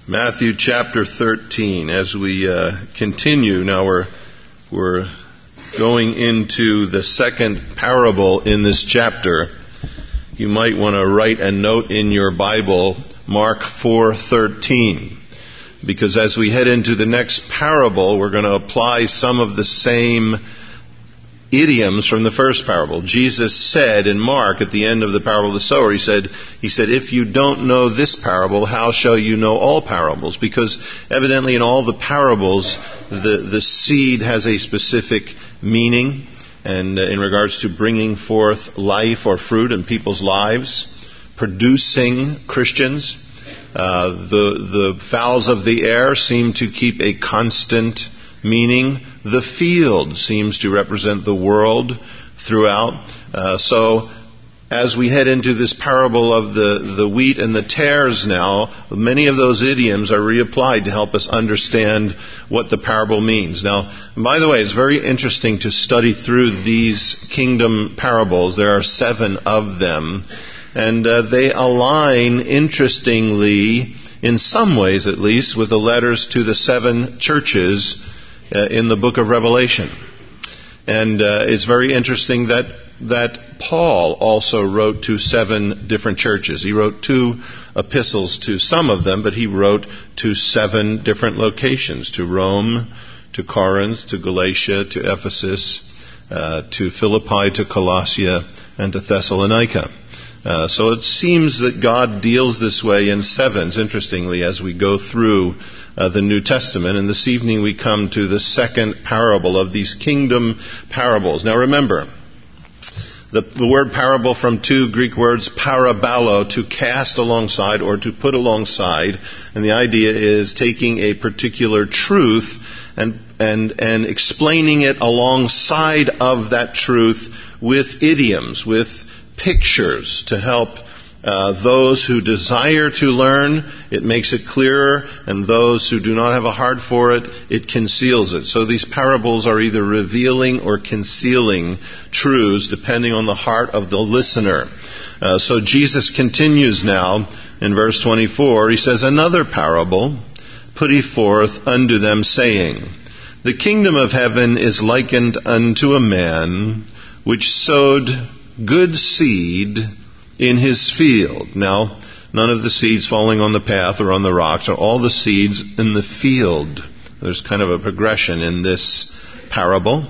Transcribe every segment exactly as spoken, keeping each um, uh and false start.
Matthew chapter thirteen. As we uh, continue, now we're we're going into the second parable in this chapter. You might want to write a note in your Bible, Mark four thirteen, because as we head into the next parable, we're going to apply some of the same idioms from the first parable. Jesus said in Mark at the end of the parable of the sower, he said, he said, if you don't know this parable, how shall you know all parables? Because evidently in all the parables, the, the seed has a specific meaning, and uh, in regards to bringing forth life or fruit in people's lives, producing Christians. Uh, the, the fowls of the air seem to keep a constant meaning. The field seems to represent the world throughout. Uh, so as we head into this parable of the, the wheat and the tares now, many of those idioms are reapplied to help us understand what the parable means. Now, by the way, it's very interesting to study through these kingdom parables. There are seven of them. And uh, they align, interestingly, in some ways at least, with the letters to the seven churches uh, in the book of Revelation. And uh, it's very interesting that that Paul also wrote to seven different churches. He wrote two epistles to some of them, but he wrote to seven different locations, to Rome, to Corinth, to Galatia, to Ephesus, uh, to Philippi, to Colossia, and to Thessalonica. Uh, so it seems that God deals this way in sevens, interestingly, as we go through uh, the New Testament. And this evening we come to the second parable of these kingdom parables. Now remember, the, the word parable from two Greek words, parabalo, to cast alongside or to put alongside. And the idea is taking a particular truth and, and, and explaining it alongside of that truth with idioms, with pictures to help uh, those who desire to learn. It makes it clearer, and those who do not have a heart for it, it conceals it. So these parables are either revealing or concealing truths depending on the heart of the listener. Uh, so Jesus continues now in verse twenty-four. He says, another parable put he forth unto them, saying, the kingdom of heaven is likened unto a man which sowed good seed in his field. Now, none of the seeds falling on the path or on the rocks are all the seeds in the field. There's kind of a progression in this parable.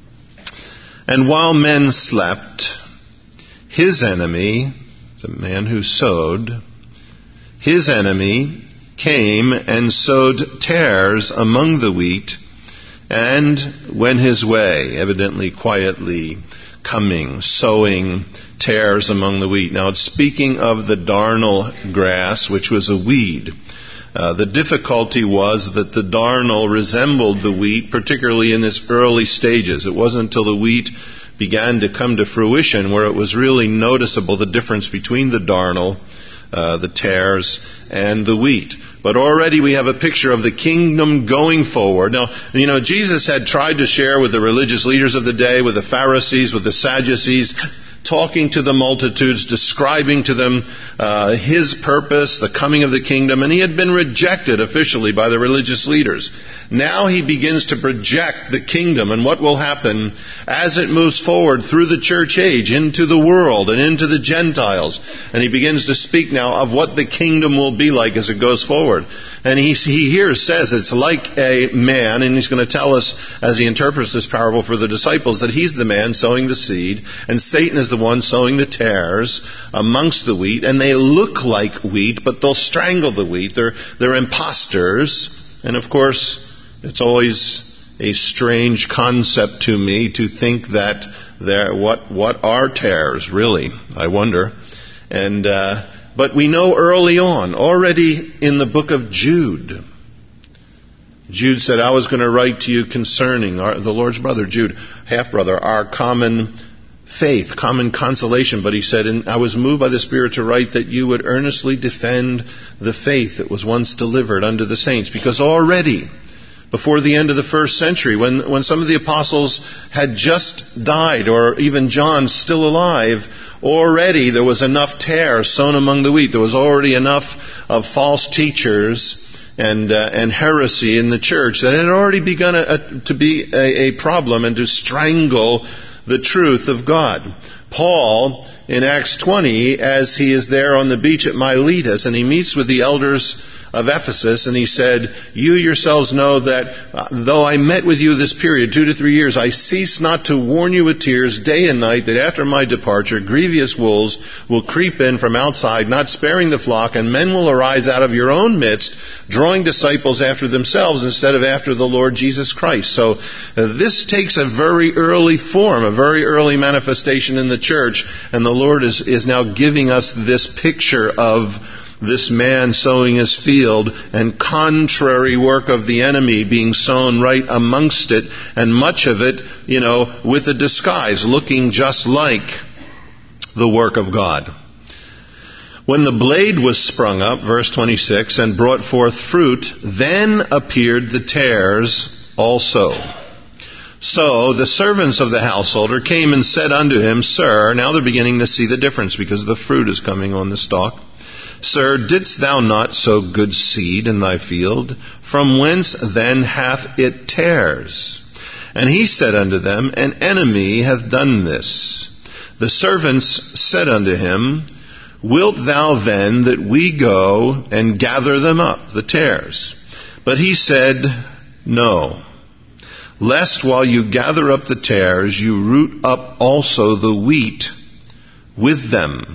And while men slept, his enemy, the man who sowed, his enemy came and sowed tares among the wheat and went his way, evidently quietly coming, sowing tares among the wheat. Now it's speaking of the darnel grass, which was a weed. Uh, the difficulty was that the darnel resembled the wheat, particularly in its early stages. It wasn't until the wheat began to come to fruition where it was really noticeable the difference between the darnel, uh, the tares, and the wheat. But already we have a picture of the kingdom going forward. Now, you know, Jesus had tried to share with the religious leaders of the day, with the Pharisees, with the Sadducees, talking to the multitudes, describing to them uh, his purpose, the coming of the kingdom, and he had been rejected officially by the religious leaders. Now he begins to project the kingdom and what will happen as it moves forward through the church age into the world and into the Gentiles. And he begins to speak now of what the kingdom will be like as it goes forward. And he, he here says it's like a man, and he's going to tell us as he interprets this parable for the disciples that he's the man sowing the seed, and Satan is the one sowing the tares amongst the wheat, and they look like wheat, but they'll strangle the wheat. They're, they're imposters. And of course, it's always a strange concept to me to think that there, what, what are tares, really? I wonder. And, uh, But we know early on, already in the book of Jude, Jude said, I was going to write to you concerning our, the Lord's brother, Jude, half-brother, our common faith, common consolation. But he said, and I was moved by the Spirit to write that you would earnestly defend the faith that was once delivered unto the saints. Because already, before the end of the first century, when, when some of the apostles had just died, or even John still alive, already there was enough tares sown among the wheat. There was already enough of false teachers and uh, and heresy in the church that had already begun a, a, to be a, a problem and to strangle the truth of God. Paul, in Acts twenty, as he is there on the beach at Miletus, and he meets with the elders of Ephesus, and he said, "You yourselves know that uh, though I met with you this period, two to three years, I cease not to warn you with tears day and night that after my departure grievous wolves will creep in from outside, not sparing the flock, and men will arise out of your own midst, drawing disciples after themselves instead of after the Lord Jesus Christ." So uh, this takes a very early form, a very early manifestation in the church, and the Lord is, is now giving us this picture of this man sowing his field and contrary work of the enemy being sown right amongst it, and much of it, you know, with a disguise, looking just like the work of God. When the blade was sprung up, verse twenty-six, and brought forth fruit, then appeared the tares also. So the servants of the householder came and said unto him, "Sir," now they're beginning to see the difference because the fruit is coming on the stalk. "Sir, didst thou not sow good seed in thy field? From whence then hath it tares?" And he said unto them, "An enemy hath done this." The servants said unto him, "Wilt thou then that we go and gather them up, the tares?" But he said, "No, lest while you gather up the tares, you root up also the wheat with them.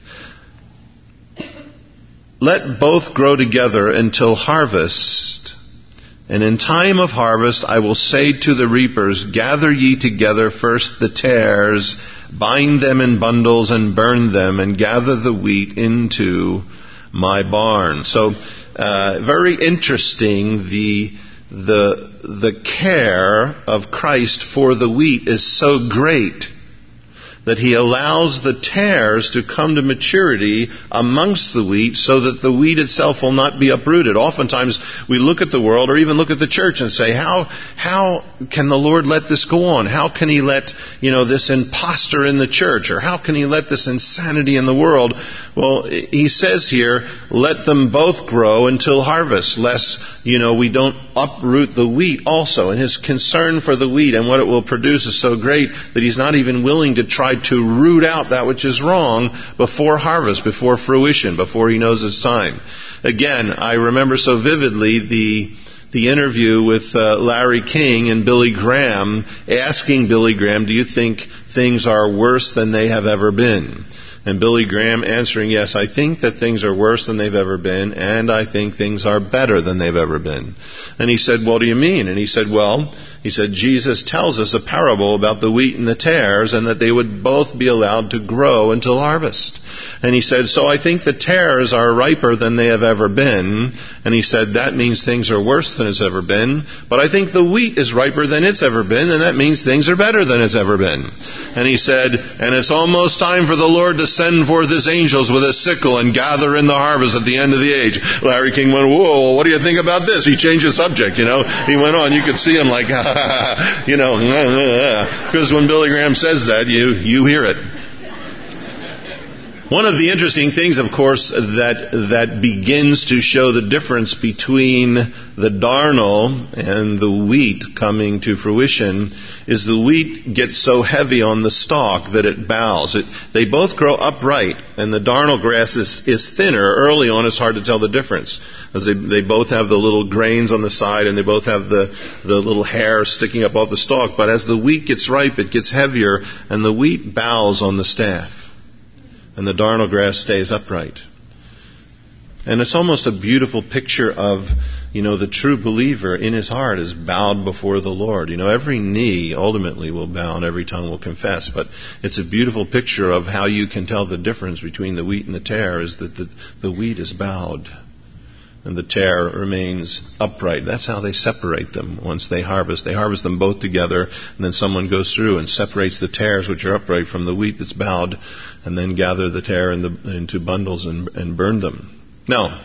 Let both grow together until harvest. And in time of harvest I will say to the reapers, gather ye together first the tares, bind them in bundles and burn them, and gather the wheat into my barn." So, uh, very interesting. The the the care of Christ for the wheat is so great that he allows the tares to come to maturity amongst the wheat so that the wheat itself will not be uprooted. Oftentimes we look at the world or even look at the church and say, how how can the Lord let this go on? How can he let, you know, this impostor in the church? Or how can he let this insanity in the world? Well, he says here, let them both grow until harvest, lest, you know, we don't uproot the wheat also. And his concern for the wheat and what it will produce is so great that he's not even willing to try to root out that which is wrong before harvest, before fruition, before he knows it's time. Again, I remember so vividly the the interview with uh, Larry King and Billy Graham, asking Billy Graham, do you think things are worse than they have ever been? And Billy Graham answering, yes, I think that things are worse than they've ever been, and I think things are better than they've ever been. And he said, what do you mean? And he said, well, he said, Jesus tells us a parable about the wheat and the tares, and that they would both be allowed to grow until harvest. And he said, so I think the tares are riper than they have ever been. And he said, that means things are worse than it's ever been. But I think the wheat is riper than it's ever been, and that means things are better than it's ever been. And he said, and it's almost time for the Lord to send forth his angels with a sickle and gather in the harvest at the end of the age. Larry King went, whoa, what do you think about this? He changed the subject, you know. He went on. You could see him like, you know, because when Billy Graham says that, you, you hear it. One of the interesting things, of course, that that begins to show the difference between the darnel and the wheat coming to fruition is the wheat gets so heavy on the stalk that it bows. It, they both grow upright, and the darnel grass is, is thinner. Early on, it's hard to tell the difference, as they, they both have the little grains on the side, and they both have the, the little hair sticking up off the stalk. But as the wheat gets ripe, it gets heavier, and the wheat bows on the staff. And the darnel grass stays upright. And it's almost a beautiful picture of, you know, the true believer in his heart is bowed before the Lord. You know, every knee ultimately will bow and every tongue will confess. But it's a beautiful picture of how you can tell the difference between the wheat and the tare is that the, the wheat is bowed and the tare remains upright. That's how they separate them once they harvest. They harvest them both together, and then someone goes through and separates the tares, which are upright, from the wheat that's bowed, and then gather the tare in the, into bundles and, and burn them. Now,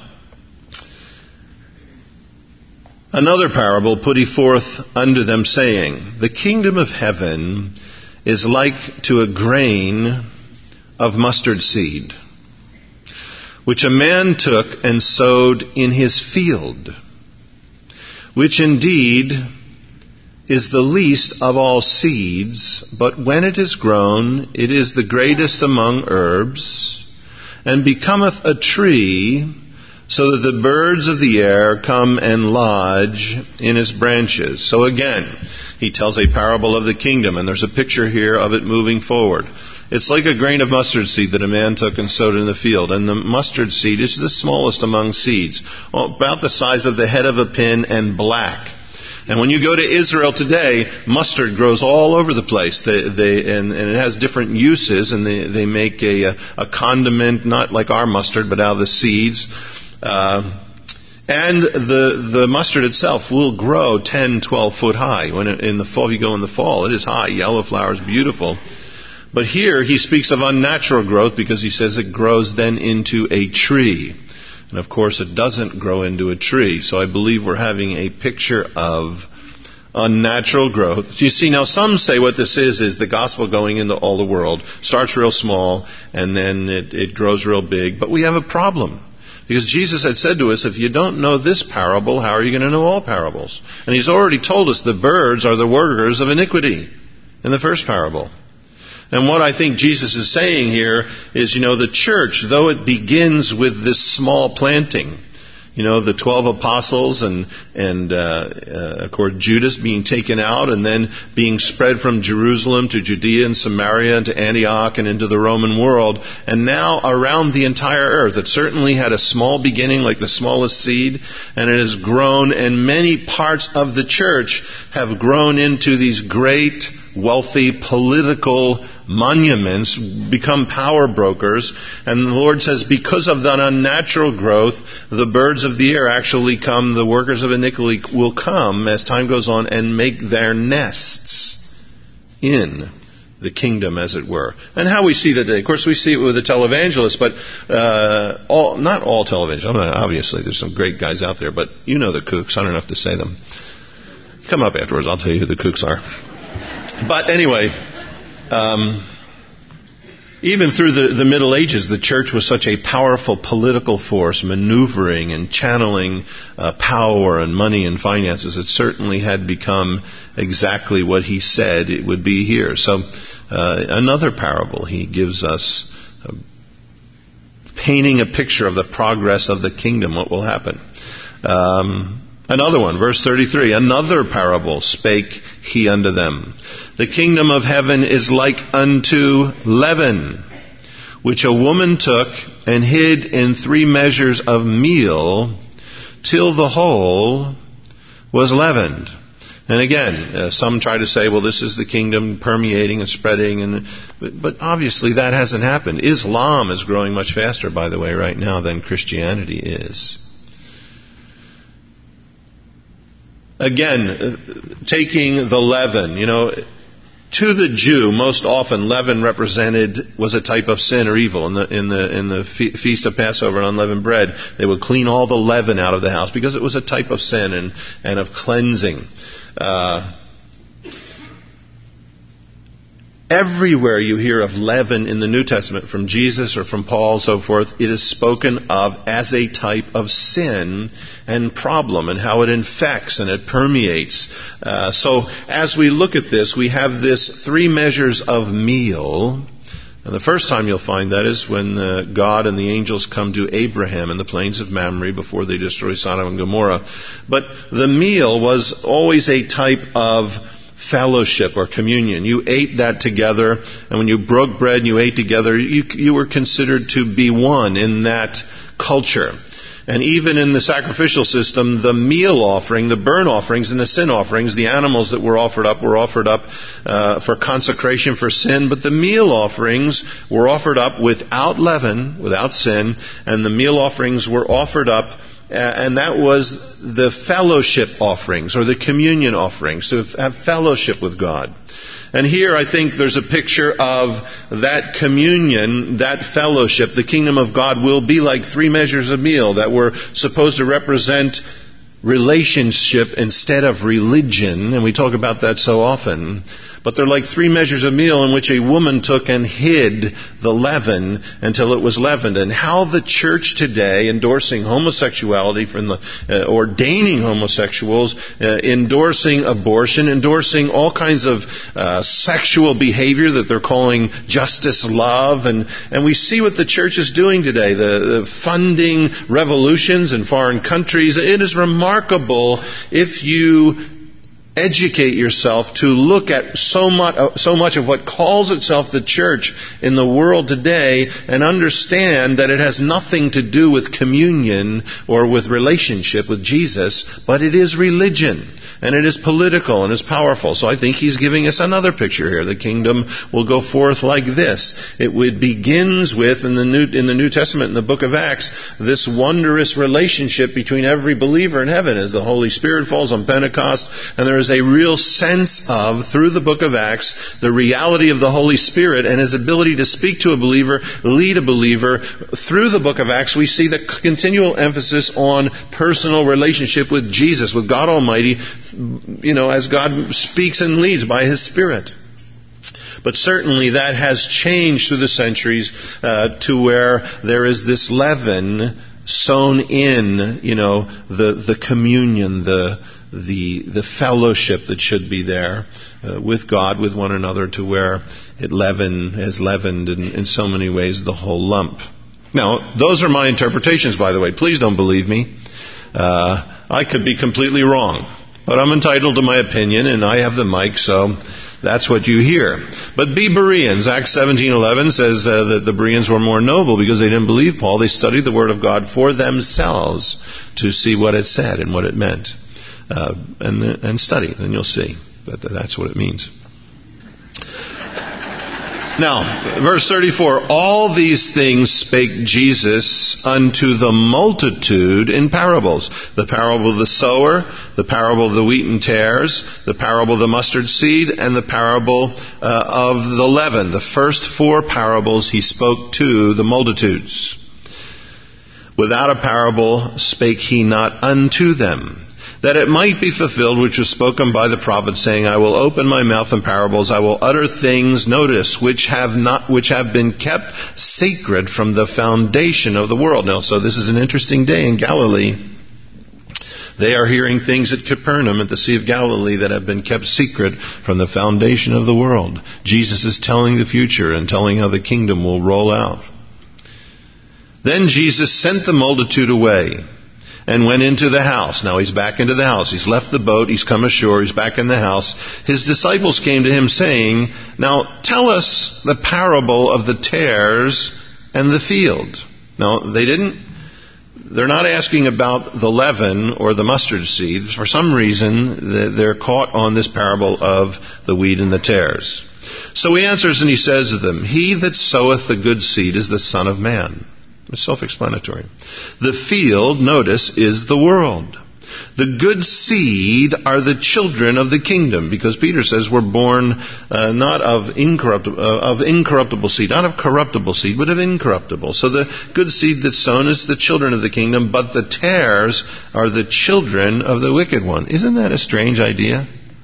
another parable put he forth unto them, saying, the kingdom of heaven is like to a grain of mustard seed, which a man took and sowed in his field. which indeed is the least of all seeds, but when it is grown, it is the greatest among herbs, and becometh a tree, so that the birds of the air come and lodge in its branches. So again, he tells a parable of the kingdom, and there's a picture here of it moving forward. It's like a grain of mustard seed that a man took and sowed in the field. And the mustard seed is the smallest among seeds, about the size of the head of a pin and black. And when you go to Israel today, mustard grows all over the place. They, they, and, and it has different uses, and they, they make a, a condiment, not like our mustard, but out of the seeds. Uh, and the the mustard itself will grow ten, twelve foot high. When it, in the fall, if you go in the fall, it is high. Yellow flowers, beautiful. But here he speaks of unnatural growth because he says it grows then into a tree. And of course it doesn't grow into a tree. So I believe we're having a picture of unnatural growth. You see, now some say what this is, is the gospel going into all the world. Starts real small and then it, it grows real big. But we have a problem. Because Jesus had said to us, if you don't know this parable, how are you going to know all parables? And he's already told us the birds are the workers of iniquity in the first parable. And what I think Jesus is saying here is, you know, the church, though it begins with this small planting, you know, the twelve apostles and, and uh, uh, of course, Judas being taken out and then being spread from Jerusalem to Judea and Samaria and to Antioch and into the Roman world, and now around the entire earth. It certainly had a small beginning, like the smallest seed, and it has grown, and many parts of the church have grown into these great, wealthy, political monuments, become power brokers. And the Lord says, because of that unnatural growth, the birds of the air actually come, the workers of iniquity will come as time goes on and make their nests in the kingdom, as it were. And how we see that today, of course we see it with the televangelists, but uh, all, not all televangelists. I mean, obviously there's some great guys out there, but you know the kooks. I don't have to say them. Come up afterwards, I'll tell you who the kooks are. But anyway, um, even through the, the Middle Ages, the church was such a powerful political force, maneuvering and channeling uh, power and money and finances. It certainly had become exactly what he said it would be here. So uh, another parable he gives us, uh, painting a picture of the progress of the kingdom, what will happen. Um, another one, verse thirty-three, another parable spake he unto them. The kingdom of heaven is like unto leaven, which a woman took and hid in three measures of meal, till the whole was leavened. And again, uh, some try to say, well, this is the kingdom permeating and spreading, and but, but obviously that hasn't happened. Islam is growing much faster, by the way, right now than Christianity is. Again, uh, taking the leaven, you know, to the Jew, most often leaven represented was a type of sin or evil. In the in the in the fe- feast of Passover and unleavened bread, they would clean all the leaven out of the house because it was a type of sin and and of cleansing. Uh, everywhere you hear of leaven in the New Testament, from Jesus or from Paul and so forth, it is spoken of as a type of sin and problem, and how it infects and it permeates. Uh, so as we look at this, we have this three measures of meal. And the first time you'll find that is when uh, God and the angels come to Abraham in the plains of Mamre before they destroy Sodom and Gomorrah. But the meal was always a type of fellowship or communion. You ate that together, and when you broke bread and you ate together, you, you were considered to be one in that culture. And even in the sacrificial system, the meal offering, the burnt offerings and the sin offerings, the animals that were offered up were offered up uh, for consecration for sin, but the meal offerings were offered up without leaven, without sin, and the meal offerings were offered up, uh, and that was the fellowship offerings or the communion offerings, to have fellowship with God. And here I think there's a picture of that communion, that fellowship. The kingdom of God will be like three measures of meal that were supposed to represent relationship instead of religion. And we talk about that so often. But they're like three measures of meal in which a woman took and hid the leaven until it was leavened. And how the church today, endorsing homosexuality from the, uh, ordaining homosexuals, uh, endorsing abortion, endorsing all kinds of uh, sexual behavior that they're calling justice love. And, and we see what the church is doing today, the, the funding revolutions in foreign countries. It is remarkable if you educate yourself to look at so much, so much of what calls itself the church in the world today and understand that it has nothing to do with communion or with relationship with Jesus, but it is religion. And it is political and is powerful. So I think he's giving us another picture here. The kingdom will go forth like this. It would begins with, in the New, in the New Testament, in the book of Acts, this wondrous relationship between every believer in heaven as the Holy Spirit falls on Pentecost. And there is a real sense of, through the book of Acts, the reality of the Holy Spirit and his ability to speak to a believer, lead a believer. Through the book of Acts, we see the continual emphasis on personal relationship with Jesus, with God Almighty, you know, as God speaks and leads by his Spirit. But certainly that has changed through the centuries uh, to where there is this leaven sown in, you know, the the communion, the the the fellowship that should be there uh, with God, with one another, to where it leaven has leavened in, in so many ways the whole lump. Now, those are my interpretations, by the way. Please don't believe me. Uh, I could be completely wrong. But I'm entitled to my opinion, and I have the mic, so that's what you hear. But be Bereans. Acts seventeen eleven says uh, that the Bereans were more noble because they didn't believe Paul. They studied the Word of God for themselves to see what it said and what it meant. Uh, and, and study, and you'll see that that's what it means. Now, verse thirty-four, all these things spake Jesus unto the multitude in parables. The parable of the sower, the parable of the wheat and tares, the parable of the mustard seed, and the parable uh, of the leaven. The first four parables he spoke to the multitudes. Without a parable spake he not unto them, that it might be fulfilled which was spoken by the prophet, saying, I will open my mouth in parables, I will utter things, notice, which have not, which have been kept sacred from the foundation of the world. Now, so this is an interesting day in Galilee. They are hearing things at Capernaum, at the Sea of Galilee, that have been kept secret from the foundation of the world. Jesus is telling the future and telling how the kingdom will roll out. Then Jesus sent the multitude away and went into the house. Now he's back into the house. He's left the boat. He's come ashore. He's back in the house. His disciples came to him saying, now tell us the parable of the tares and the field. Now they didn't, they're not asking about the leaven or the mustard seed. For some reason, they're caught on this parable of the wheat and the tares. So he answers and he says to them, he that soweth the good seed is the Son of Man. It's self-explanatory. The field, notice, is the world. The good seed are the children of the kingdom, because Peter says we're born uh, not of incorruptible, uh, of incorruptible seed, not of corruptible seed, but of incorruptible. So the good seed that's sown is the children of the kingdom, but the tares are the children of the wicked one. Isn't that a strange idea?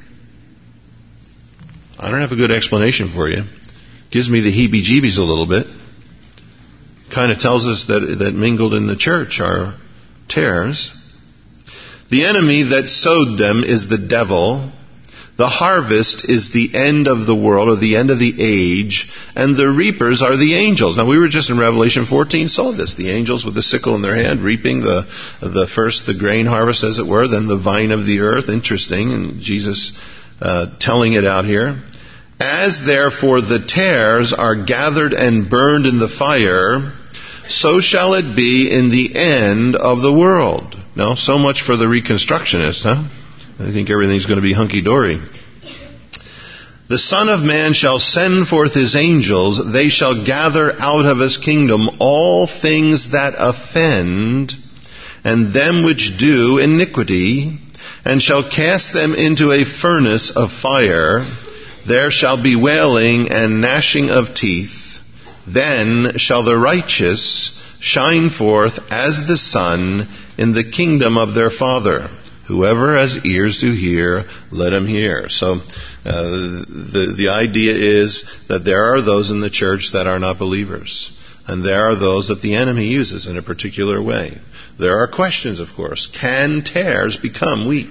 I don't have a good explanation for you. Gives me the heebie-jeebies a little bit. Kind of tells us that that mingled in the church are tares. The enemy that sowed them is the devil. The harvest is the end of the world, or the end of the age, and the reapers are the angels. Now we were just in Revelation fourteen, saw this. The angels with the sickle in their hand, reaping the the first the grain harvest, as it were, then the vine of the earth. Interesting, and Jesus uh, telling it out here. As therefore the tares are gathered and burned in the fire, so shall it be in the end of the world. Now, so much for the Reconstructionist, huh? I think everything's going to be hunky-dory. The Son of Man shall send forth his angels. They shall gather out of his kingdom all things that offend, and them which do iniquity, and shall cast them into a furnace of fire. There shall be wailing and gnashing of teeth. Then shall the righteous shine forth as the sun in the kingdom of their Father. Whoever has ears to hear, let him hear. So uh, the, the idea is that there are those in the church that are not believers. And there are those that the enemy uses in a particular way. There are questions, of course. Can tares become wheat?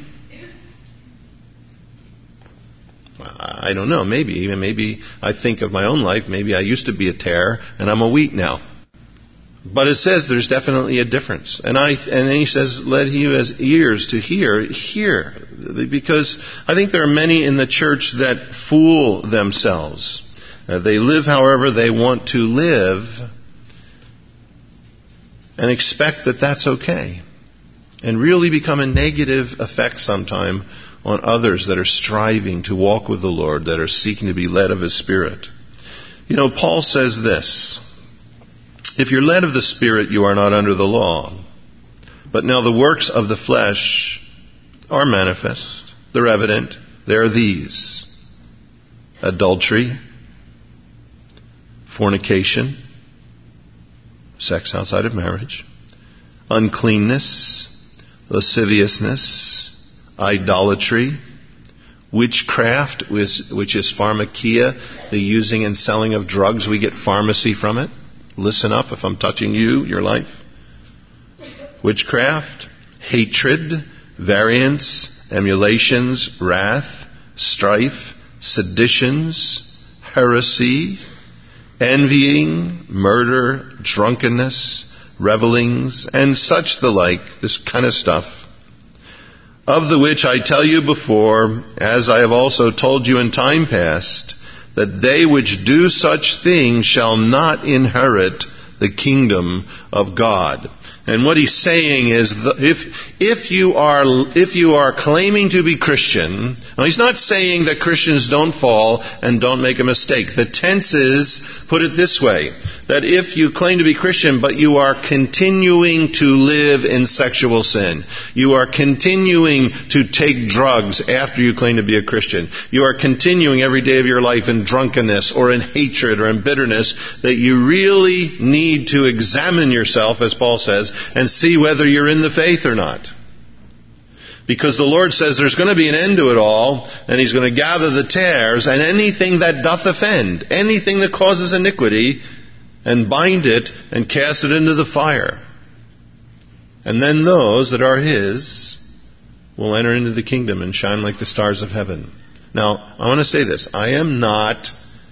I don't know. Maybe. Even maybe I think of my own life. Maybe I used to be a tare and I'm a wheat now. But it says there's definitely a difference. And I and then he says, let he who has ears to hear, hear. Because I think there are many in the church that fool themselves. Uh, they live however they want to live and expect that that's okay. And really become a negative effect sometime on others that are striving to walk with the Lord, that are seeking to be led of His Spirit. You know, Paul says this, if you're led of the Spirit, you are not under the law. But now the works of the flesh are manifest. They're evident. They are these: adultery, fornication, sex outside of marriage, uncleanness, lasciviousness, idolatry, witchcraft, which is pharmakia, the using and selling of drugs. We get pharmacy from it. Listen up if I'm touching you, your life. Witchcraft, hatred, variance, emulations, wrath, strife, seditions, heresy, envying, murder, drunkenness, revelings, and such the like, this kind of stuff. Of the which I tell you before, as I have also told you in time past, that they which do such things shall not inherit the kingdom of God. And what he's saying is, if if you are if you are claiming to be Christian, now he's not saying that Christians don't fall and don't make a mistake. The tense is, put it this way, that if you claim to be Christian, but you are continuing to live in sexual sin, you are continuing to take drugs after you claim to be a Christian, you are continuing every day of your life in drunkenness or in hatred or in bitterness, that you really need to examine yourself, as Paul says, and see whether you're in the faith or not. Because the Lord says there's going to be an end to it all, and He's going to gather the tares, and anything that doth offend, anything that causes iniquity, and bind it and cast it into the fire. And then those that are His will enter into the kingdom and shine like the stars of heaven. Now, I want to say this. I am not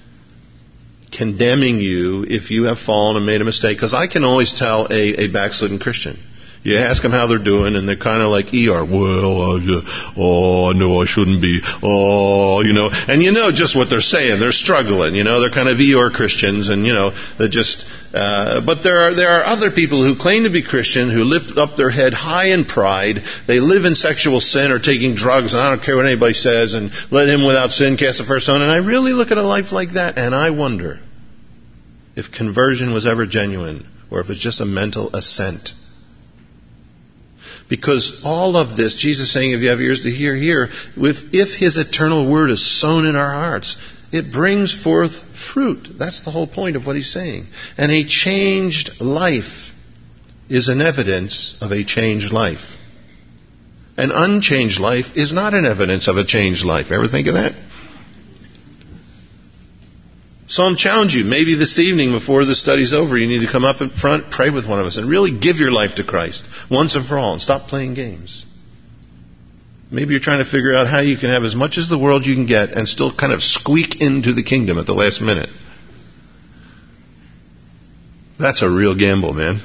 condemning you if you have fallen and made a mistake, because I can always tell a, a backslidden Christian. You ask them how they're doing, and they're kind of like E R. Well, I just, oh, no, I shouldn't be. Oh, you know. And you know just what they're saying. They're struggling, you know. They're kind of E R Christians, and, you know, they're just... Uh, but there are there are other people who claim to be Christian, who lift up their head high in pride. They live in sexual sin or taking drugs, and I don't care what anybody says, and let him without sin cast the first stone. And I really look at a life like that, and I wonder if conversion was ever genuine, or if it's just a mental assent. Because all of this, Jesus is saying, if you have ears to hear, hear. If, if His eternal word is sown in our hearts, it brings forth fruit. That's the whole point of what He's saying. And a changed life is an evidence of a changed life. An unchanged life is not an evidence of a changed life. Ever think of that? So I'm challenging you, maybe this evening before the study's over, you need to come up in front, pray with one of us, and really give your life to Christ once and for all, and stop playing games. Maybe you're trying to figure out how you can have as much as the world you can get and still kind of squeak into the kingdom at the last minute. That's a real gamble, man.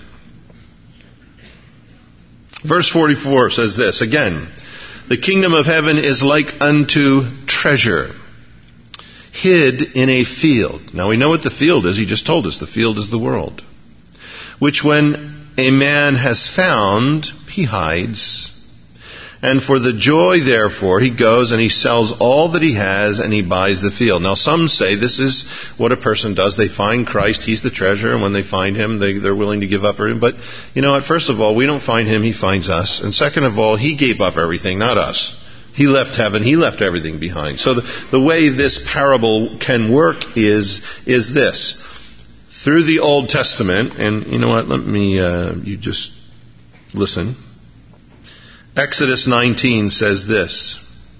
Verse forty-four says this, again, the kingdom of heaven is like unto treasure, hid in a field. Now we know what the field is. He just told us the field is the world. Which when a man has found, he hides. And for the joy, therefore, he goes and he sells all that he has and he buys the field. Now some say this is what a person does. They find Christ, He's the treasure, and when they find Him, they, they're willing to give up everything. But, you know what, first of all, we don't find Him, He finds us. And second of all, He gave up everything, not us. He left heaven. He left everything behind. So the, the way this parable can work is, is this. Through the Old Testament, and you know what, let me, uh, you just listen. Exodus nineteen says this.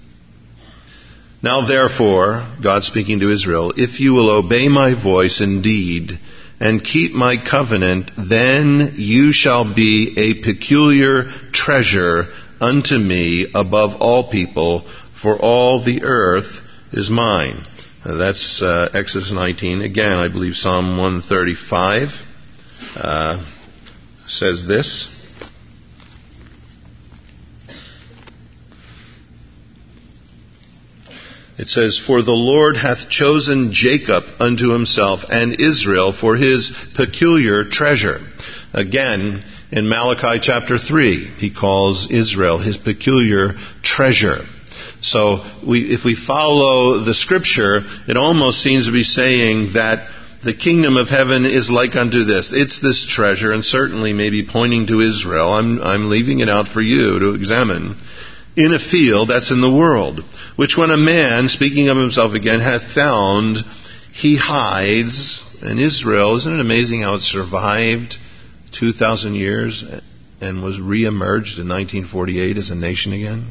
Now therefore, God speaking to Israel, if you will obey my voice indeed, and keep my covenant, then you shall be a peculiar treasure unto me above all people, for all the earth is mine. Uh, that's uh, Exodus nineteen. Again, I believe Psalm one thirty-five uh, says this. It says, for the Lord hath chosen Jacob unto himself, and Israel for his peculiar treasure. Again, in Malachi chapter three, he calls Israel his peculiar treasure. So we, if we follow the scripture, it almost seems to be saying that the kingdom of heaven is like unto this. It's this treasure, and certainly maybe pointing to Israel. I'm, I'm leaving it out for you to examine. In a field that's in the world, which when a man, speaking of himself again, hath found, he hides. And Israel, isn't it amazing how it survived two thousand years and was re-emerged in nineteen forty-eight as a nation again?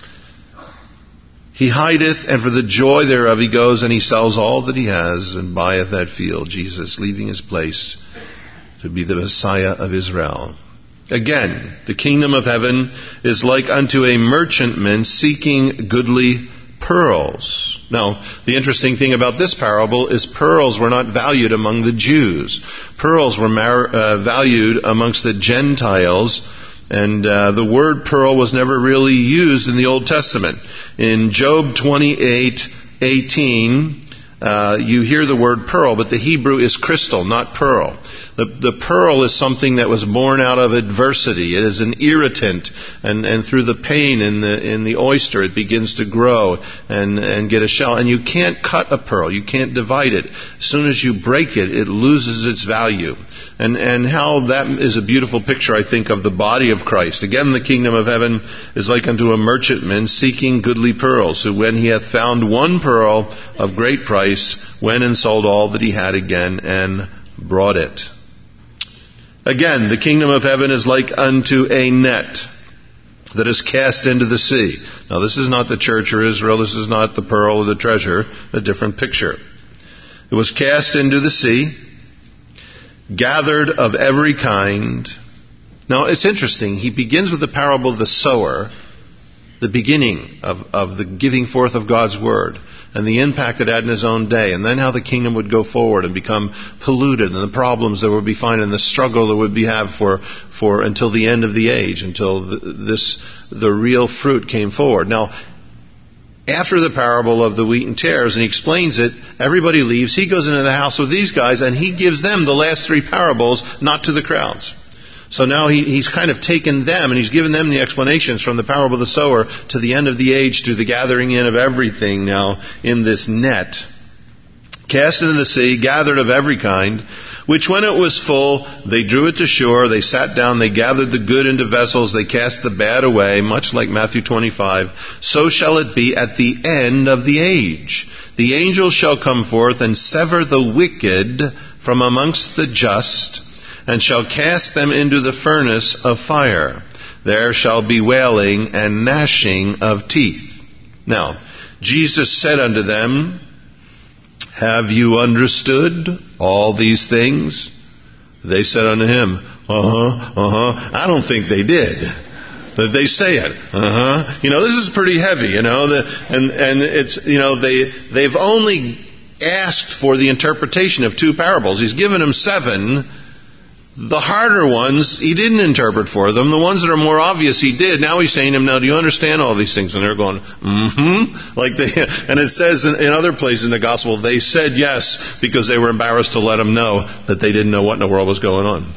He hideth, and for the joy thereof he goes and he sells all that he has and buyeth that field. Jesus leaving his place to be the Messiah of Israel. Again, the kingdom of heaven is like unto a merchantman seeking goodly pearls. Now, the interesting thing about this parable is pearls were not valued among the Jews. Pearls were mar- uh, valued amongst the Gentiles, and uh, the word pearl was never really used in the Old Testament. In Job twenty-eight eighteen, uh, you hear the word pearl, but the Hebrew is crystal, not pearl. The, the pearl is something that was born out of adversity. It is an irritant, and, and through the pain in the in the oyster, it begins to grow and, and get a shell. And you can't cut a pearl. You can't divide it. As soon as you break it, it loses its value. And and how that is a beautiful picture, I think, of the body of Christ. Again, the kingdom of heaven is like unto a merchantman seeking goodly pearls, who when he hath found one pearl of great price, went and sold all that he had again and brought it. Again, the kingdom of heaven is like unto a net that is cast into the sea. Now, this is not the church or Israel. This is not the pearl or the treasure. A different picture. It was cast into the sea, gathered of every kind. Now, it's interesting. He begins with the parable of the sower, the beginning of, of the giving forth of God's word, and the impact it had in his own day, and then how the kingdom would go forward and become polluted, and the problems that would be found, and the struggle that would be have for for until the end of the age, until the, this the real fruit came forward. Now, after the parable of the wheat and tares, and he explains it, everybody leaves. He goes into the house with these guys, and he gives them the last three parables, not to the crowds. So now he, he's kind of taken them and he's given them the explanations from the parable of the sower to the end of the age, to the gathering in of everything now in this net. Cast into the sea, gathered of every kind, which when it was full, they drew it to shore, they sat down, they gathered the good into vessels, they cast the bad away, much like Matthew twenty-five. So shall it be at the end of the age. The angels shall come forth and sever the wicked from amongst the just, and shall cast them into the furnace of fire. There shall be wailing and gnashing of teeth. Now, Jesus said unto them, have you understood all these things? They said unto him, uh-huh, uh-huh. I don't think they did. But they say it. Uh-huh. You know, this is pretty heavy, you know, the, and, and it's, you know, they, they've only asked for the interpretation of two parables. He's given them seven. The harder ones, he didn't interpret for them. The ones that are more obvious, he did. Now he's saying to them, now do you understand all these things? And they're going, mm-hmm. Like they, and it says in, in other places in the gospel, they said yes because they were embarrassed to let him know that they didn't know what in the world was going on.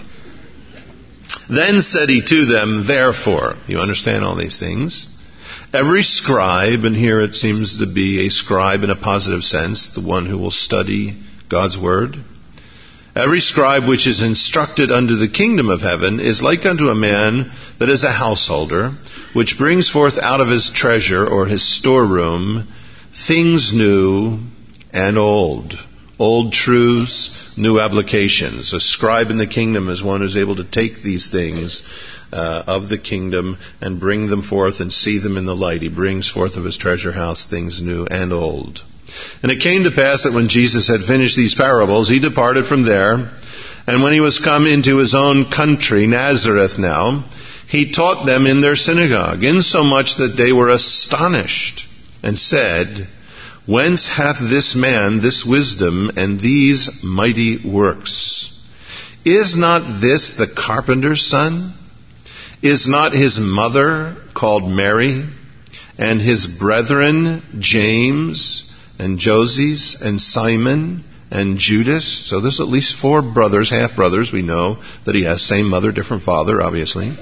Then said he to them, therefore, you understand all these things? Every scribe, and here it seems to be a scribe in a positive sense, the one who will study God's word. Every scribe which is instructed unto the kingdom of heaven is like unto a man that is a householder, which brings forth out of his treasure or his storeroom things new and old. Old truths, new applications. A scribe in the kingdom is one who's able to take these things uh, of the kingdom and bring them forth and see them in the light. He brings forth of his treasure house things new and old. And it came to pass that when Jesus had finished these parables, he departed from there. And when he was come into his own country, Nazareth now, he taught them in their synagogue, insomuch that they were astonished, and said, Whence hath this man this wisdom and these mighty works? Is not this the carpenter's son? Is not his mother called Mary, and his brethren James and Joses and Simon and Judas? So there's at least four brothers, half-brothers. We know that he has same mother, different father, obviously.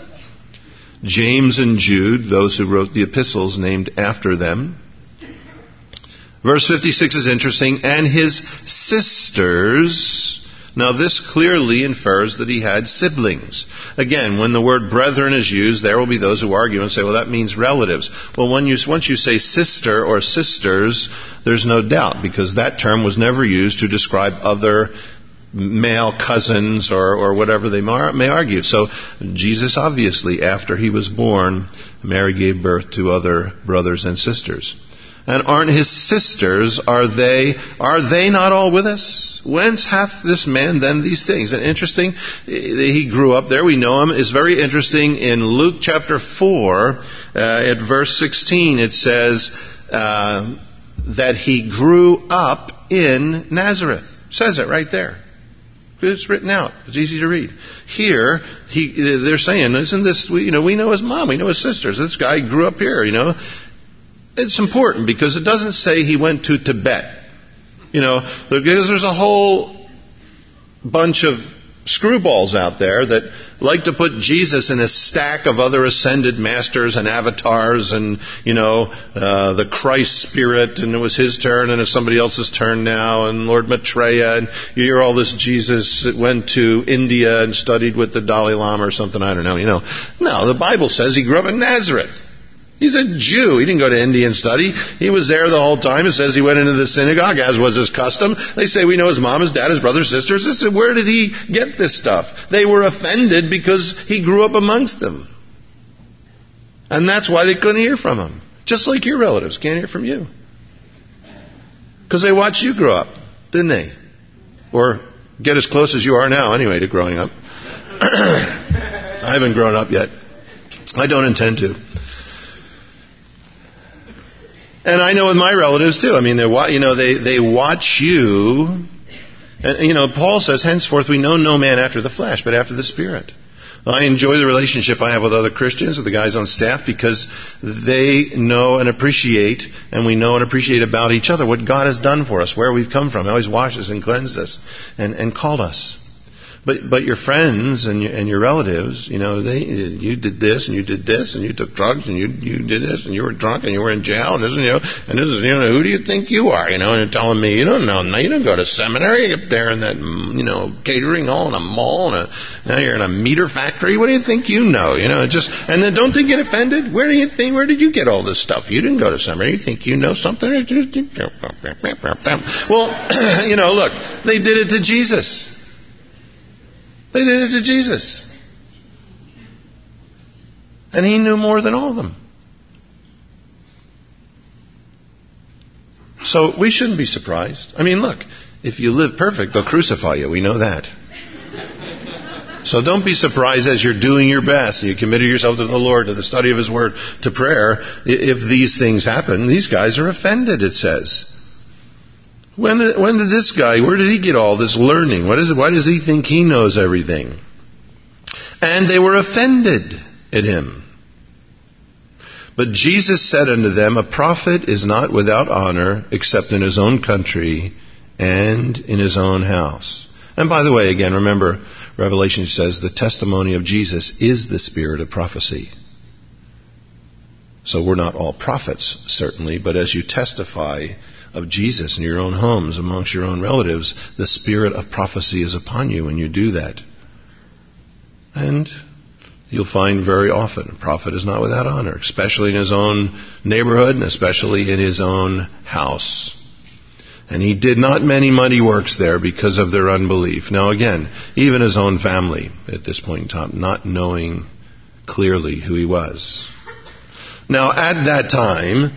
James and Jude, those who wrote the epistles named after them. Verse fifty-six is interesting. And his sisters. Now this clearly infers that he had siblings. Again, when the word brethren is used, there will be those who argue and say, well, that means relatives. Well, when you, once you say sister or sisters, there's no doubt, because that term was never used to describe other male cousins or, or whatever they may argue. So Jesus, obviously, after he was born, Mary gave birth to other brothers and sisters. And aren't his sisters, are they, are they not all with us? Whence hath this man then these things? And interesting, he grew up there. We know him. It's very interesting. In Luke chapter four, uh, at verse sixteen, it says uh, that he grew up in Nazareth. It says it right there. It's written out. It's easy to read. Here, he, they're saying, isn't this, you know, we know his mom, we know his sisters. This guy grew up here, you know. It's important because it doesn't say he went to Tibet. You know, because there's a whole bunch of screwballs out there that like to put Jesus in a stack of other ascended masters and avatars and, you know, uh, the Christ spirit, and it was his turn and it's somebody else's turn now, and Lord Maitreya, and you hear all this Jesus that went to India and studied with the Dalai Lama or something, I don't know, you know. No, the Bible says he grew up in Nazareth. He's a Jew. He didn't go to India and study. He was there the whole time. It says he went into the synagogue, as was his custom. They say we know his mom, his dad, his brothers, sisters. They said, where did he get this stuff? They were offended because he grew up amongst them. And that's why they couldn't hear from him. Just like your relatives can't hear from you. Because they watched you grow up, didn't they? Or get as close as you are now, anyway, to growing up. I haven't grown up yet. I don't intend to. And I know with my relatives too. I mean, they you know they they watch you, and you know Paul says, henceforth we know no man after the flesh, but after the Spirit. I enjoy the relationship I have with other Christians, with the guys on staff, because they know and appreciate, and we know and appreciate about each other what God has done for us, where we've come from, how He's washed us and cleansed us, and and called us. But but your friends and your, and your relatives, you know, they you did this and you did this and you took drugs and you you did this and you were drunk and you were in jail and this and you know and this is you know who do you think you are, you know, and you're telling me you don't know, no, you don't go to seminary up there in that you know catering hall in a mall and a, now you're in a meter factory. What do you think you know? You know, just and then don't they get offended? Where do you think? Where did you get all this stuff? You didn't go to seminary. You think you know something? Well, you know, look, they did it to Jesus. They did it to Jesus. And he knew more than all of them. So we shouldn't be surprised. I mean, look, if you live perfect, they'll crucify you. We know that. So don't be surprised as you're doing your best and you committed yourself to the Lord, to the study of His Word, to prayer. If these things happen, these guys are offended, it says. When did, when did this guy, where did he get all this learning? What is it, why does he think he knows everything? And they were offended at him. But Jesus said unto them, a prophet is not without honor except in his own country and in his own house. And by the way, again, remember, Revelation says the testimony of Jesus is the spirit of prophecy. So we're not all prophets, certainly, but as you testify of Jesus in your own homes, amongst your own relatives, the spirit of prophecy is upon you when you do that. And you'll find very often, a prophet is not without honor, especially in his own neighborhood and especially in his own house. And he did not many mighty works there because of their unbelief. Now again, even his own family at this point in time, not knowing clearly who he was. Now at that time,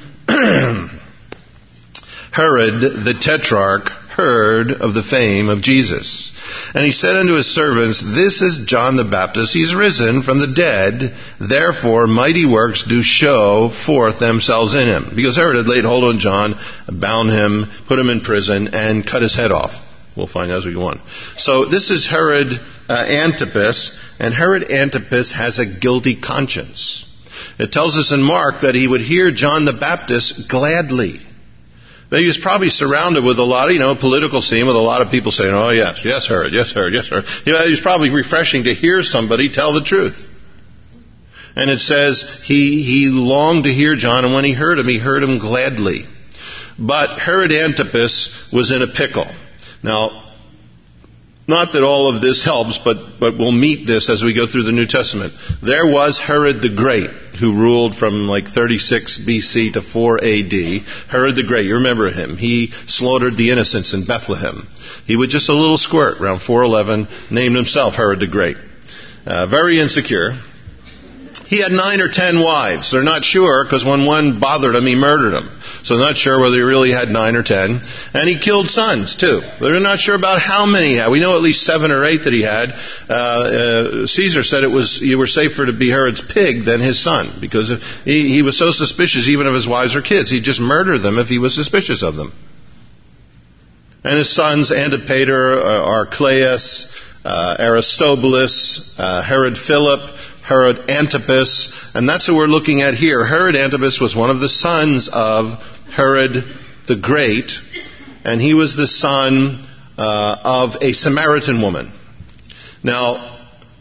Herod the Tetrarch heard of the fame of Jesus. And he said unto his servants, This is John the Baptist. He's risen from the dead. Therefore mighty works do show forth themselves in him. Because Herod had laid hold on John, bound him, put him in prison, and cut his head off. We'll find out as we go on. So this is Herod uh, Antipas. And Herod Antipas has a guilty conscience. It tells us in Mark that he would hear John the Baptist gladly. But he was probably surrounded with a lot of, you know, political scene with a lot of people saying, oh yes, yes Herod, yes Herod, yes Herod. You know, it was probably refreshing to hear somebody tell the truth. And it says he, he longed to hear John, and when he heard him, he heard him gladly. But Herod Antipas was in a pickle. Now, not that all of this helps, but, but we'll meet this as we go through the New Testament. There was Herod the Great, who ruled from like thirty-six B C to four A D. Herod the Great, you remember him. He slaughtered the innocents in Bethlehem. He was just a little squirt around four eleven, named himself Herod the Great. Uh, very insecure. He had nine or ten wives. They're not sure, because when one bothered him, he murdered him. So they're not sure whether he really had nine or ten. And he killed sons, too. They're not sure about how many he had. We know at least seven or eight that he had. Uh, uh, Caesar said it was you were safer to be Herod's pig than his son, because he, he was so suspicious even of his wives or kids. He'd just murder them if he was suspicious of them. And his sons, Antipater, uh, Archelaus, uh, Aristobulus, uh, Herod Philip, Herod Antipas, and that's who we're looking at here. Herod Antipas was one of the sons of Herod the Great, and he was the son uh, of a Samaritan woman. Now,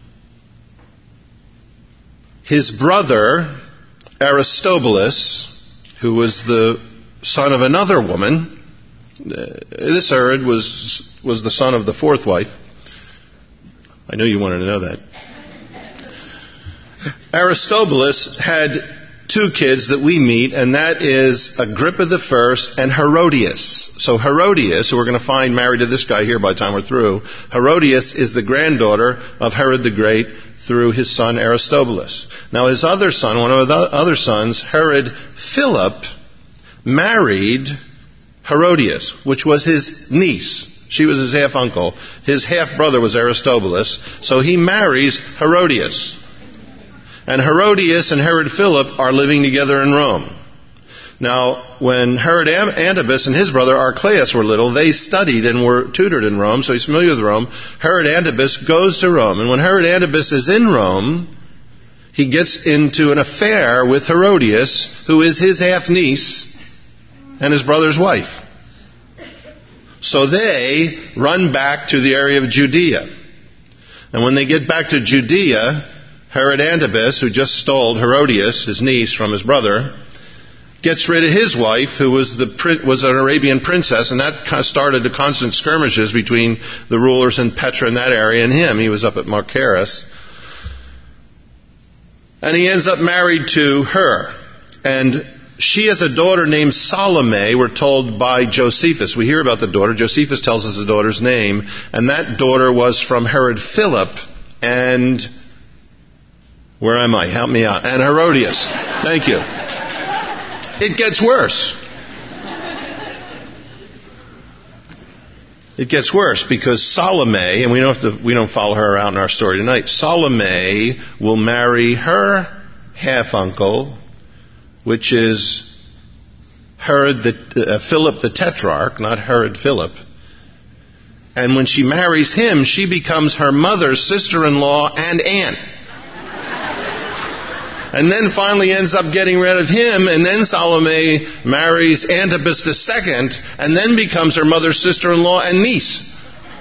his brother, Aristobulus, who was the son of another woman, uh, this Herod was, was the son of the fourth wife. I know you wanted to know that. Aristobulus had two kids that we meet, and that is Agrippa the First and Herodias. So Herodias, who we're going to find married to this guy here by the time we're through, Herodias is the granddaughter of Herod the Great through his son Aristobulus. Now his other son, one of the other sons, Herod Philip, married Herodias, which was his niece. She was his half-uncle. His half-brother was Aristobulus, so he marries Herodias. And Herodias and Herod Philip are living together in Rome. Now, when Herod Antipas and his brother Archelaus were little, they studied and were tutored in Rome, so he's familiar with Rome. Herod Antipas goes to Rome. And when Herod Antipas is in Rome, he gets into an affair with Herodias, who is his half-niece and his brother's wife. So they run back to the area of Judea. And when they get back to Judea, Herod Antipas, who just stole Herodias, his niece, from his brother, gets rid of his wife, who was the was an Arabian princess, and that started the constant skirmishes between the rulers in Petra in that area and him. He was up at Marcaris. And he ends up married to her. And she has a daughter named Salome, we're told by Josephus. We hear about the daughter. Josephus tells us the daughter's name. And that daughter was from Herod Philip and... Where am I? Help me out. And Herodias. Thank you. It gets worse. It gets worse because Salome, and we don't have to, we don't follow her around in our story tonight. Salome will marry her half-uncle, which is Herod the uh, Philip the Tetrarch, not Herod Philip. And when she marries him, she becomes her mother's sister-in-law and aunt. And then finally ends up getting rid of him, and then Salome marries Antipas the Second, and then becomes her mother's sister-in-law and niece.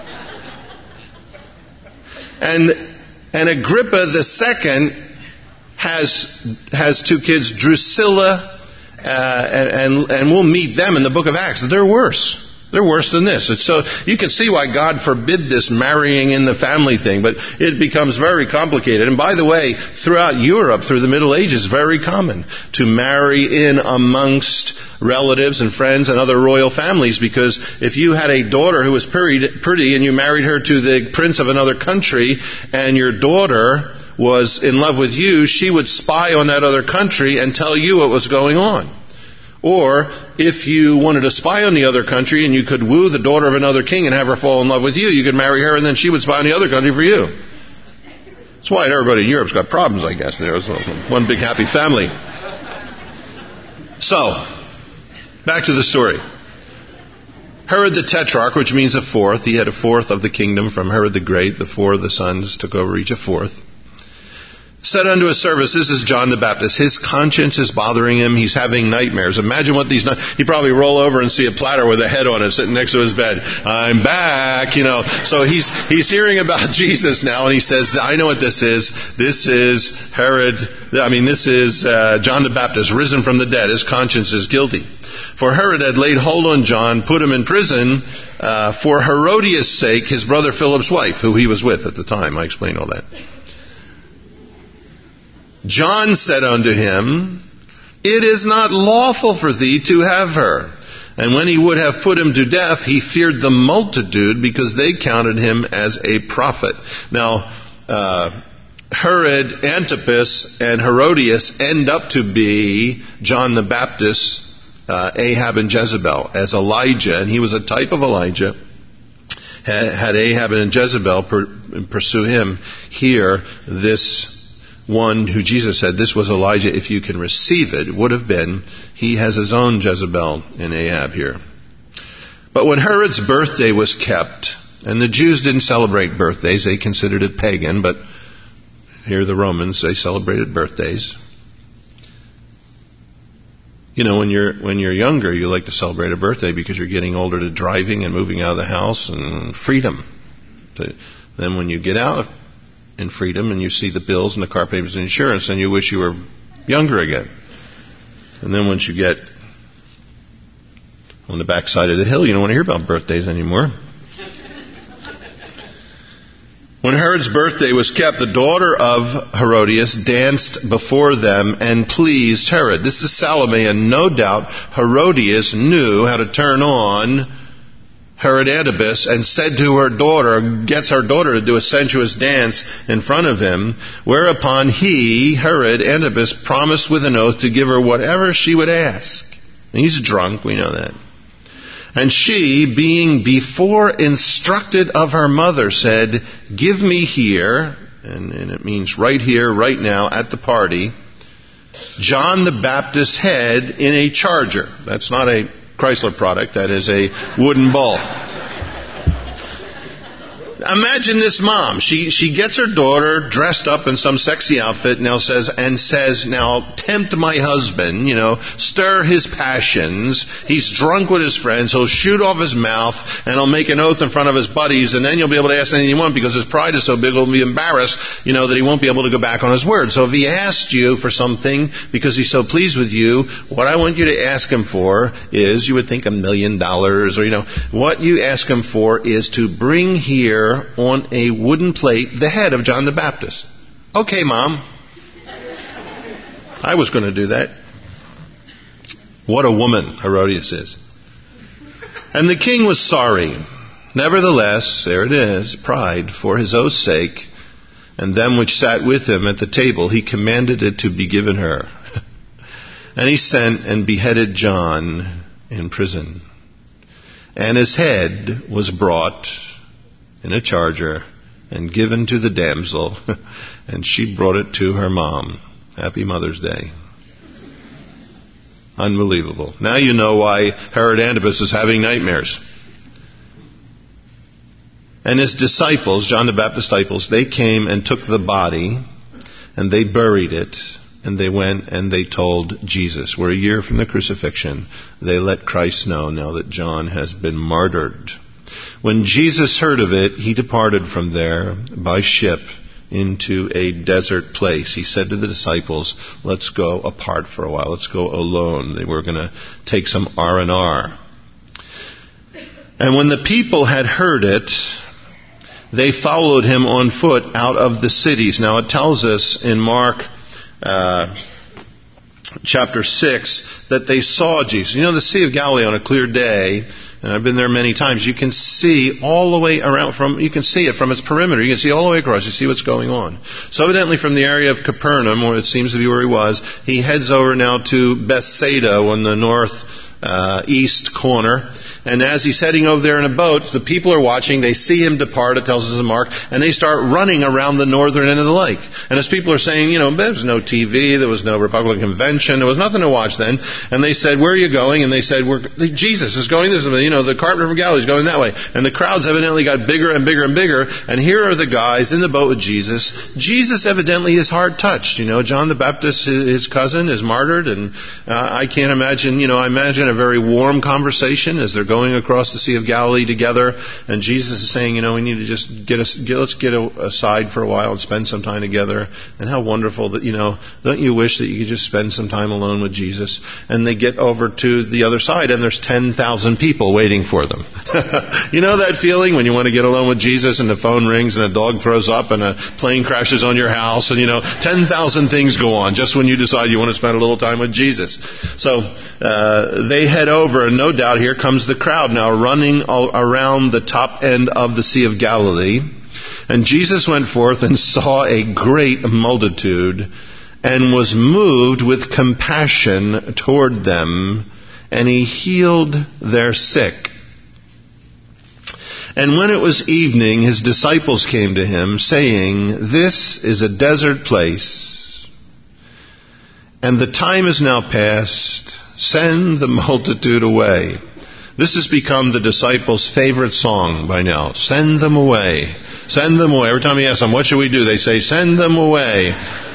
And and Agrippa the Second has has two kids, Drusilla, uh, and, and and we'll meet them in the book of Acts. They're worse. They're worse than this. It's so you can see why God forbid this marrying in the family thing, but it becomes very complicated. And by the way, throughout Europe, through the Middle Ages, very common to marry in amongst relatives and friends and other royal families, because if you had a daughter who was pretty and you married her to the prince of another country, and your daughter was in love with you, she would spy on that other country and tell you what was going on. Or, if you wanted to spy on the other country and you could woo the daughter of another king and have her fall in love with you, you could marry her and then she would spy on the other country for you. That's why everybody in Europe's got problems, I guess. There's one big happy family. So, back to the story. Herod the Tetrarch, which means a fourth, he had a fourth of the kingdom from Herod the Great. The four of the sons took over each a fourth. Said unto his servants, this is John the Baptist. His conscience is bothering him. He's having nightmares. Imagine what these... He'd probably roll over and see a platter with a head on it sitting next to his bed. I'm back, you know. So he's he's hearing about Jesus now, and he says, I know what this is. This is Herod... I mean, this is uh, John the Baptist, risen from the dead. His conscience is guilty. For Herod had laid hold on John, put him in prison uh, for Herodias' sake, his brother Philip's wife, who he was with at the time. I explained all that. John said unto him, it is not lawful for thee to have her. And when he would have put him to death, he feared the multitude, because they counted him as a prophet. Now, uh, Herod Antipas and Herodias end up to be John the Baptist, uh, Ahab and Jezebel, as Elijah, and he was a type of Elijah. Had Ahab and Jezebel per- pursue him, here, this one who Jesus said, this was Elijah, if you can receive it, would have been, he has his own Jezebel in Ahab here. But when Herod's birthday was kept, and the Jews didn't celebrate birthdays, they considered it pagan, but here the Romans, they celebrated birthdays. You know, when you're when you're younger, you like to celebrate a birthday because you're getting older to driving and moving out of the house and freedom. Then when you get out of in freedom and you see the bills and the car payments and insurance, and you wish you were younger again. And then once you get on the backside of the hill, you don't want to hear about birthdays anymore. When Herod's birthday was kept, the daughter of Herodias danced before them and pleased Herod. This is Salome, and no doubt Herodias knew how to turn on Herod Antipas, and said to her daughter, gets her daughter to do a sensuous dance in front of him, whereupon he, Herod Antipas, promised with an oath to give her whatever she would ask. And he's drunk, we know that. And she, being before instructed of her mother, said, give me here, and, and it means right here, right now, at the party, John the Baptist's head in a charger. That's not a Chrysler product, that is a wooden bowl. Imagine this mom. She she gets her daughter dressed up in some sexy outfit, now says and says, now tempt my husband, you know, stir his passions. He's drunk with his friends. He'll shoot off his mouth and he'll make an oath in front of his buddies, and then you'll be able to ask anything you want because his pride is so big he'll be embarrassed, you know, that he won't be able to go back on his word. So if he asked you for something because he's so pleased with you, what I want you to ask him for is, you would think a million dollars, or you know, what you ask him for is to bring here on a wooden plate the head of John the Baptist. Okay, Mom. I was going to do that. What a woman Herodias is. And the king was sorry. Nevertheless, there it is, pride, for his oath's sake, and them which sat with him at the table, he commanded it to be given her. And he sent and beheaded John in prison. And his head was brought in a charger and given to the damsel, and she brought it to her mom. Happy Mother's Day. Unbelievable. Now you know why Herod Antipas is having nightmares. And his disciples, John the Baptist's disciples, they came and took the body and they buried it, and they went and they told Jesus. We're a year from the crucifixion. They let Christ know now that John has been martyred. When Jesus heard of it, he departed from there by ship into a desert place. He said to the disciples, let's go apart for a while. Let's go alone. They were going to take some R and R. And when the people had heard it, they followed him on foot out of the cities. Now it tells us in Mark uh, chapter six that they saw Jesus. You know, the Sea of Galilee on a clear day, and I've been there many times, you can see all the way around from, you can see it from its perimeter. You can see all the way across. You see what's going on. So evidently from the area of Capernaum, or it seems to be where he was, he heads over now to Bethsaida on the north uh, east corner. And as he's heading over there in a boat, the people are watching. They see him depart, it tells us in Mark, and they start running around the northern end of the lake. And as people are saying, you know, there was no T V, there was no Republican convention, there was nothing to watch then. And they said, where are you going? And they said, We're, Jesus is going this way. You know, the carpenter from Galilee is going that way. And the crowds evidently got bigger and bigger and bigger. And here are the guys in the boat with Jesus. Jesus evidently is hard touched. You know, John the Baptist, his cousin, is martyred. And uh, I can't imagine, you know, I imagine a very warm conversation as they're going across the Sea of Galilee together, and Jesus is saying, you know, we need to just get us, get, let's get a, aside for a while and spend some time together. And how wonderful that, you know, don't you wish that you could just spend some time alone with Jesus? And they get over to the other side, and there's ten thousand people waiting for them. You know that feeling when you want to get alone with Jesus, and the phone rings, and a dog throws up, and a plane crashes on your house, and, you know, ten thousand things go on just when you decide you want to spend a little time with Jesus. So uh, they head over, and no doubt here comes the crowd now running all around the top end of the Sea of Galilee. And Jesus went forth and saw a great multitude and was moved with compassion toward them, and he healed their sick. And when it was evening, his disciples came to him, saying, This is a desert place, and the time is now past. Send the multitude away. This has become the disciples' favorite song by now. Send them away. Send them away. Every time you ask them, what should we do? They say, send them away.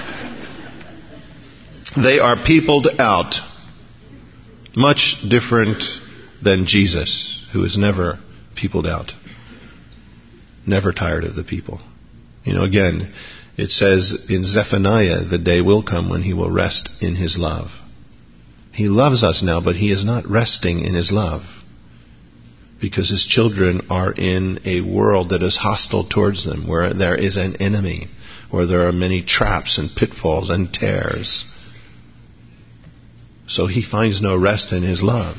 They are peopled out. Much different than Jesus, who is never peopled out. Never tired of the people. You know, again, it says in Zephaniah, the day will come when he will rest in his love. He loves us now, but he is not resting in his love, because his children are in a world that is hostile towards them, where there is an enemy, where there are many traps and pitfalls and tears. So he finds no rest in his love.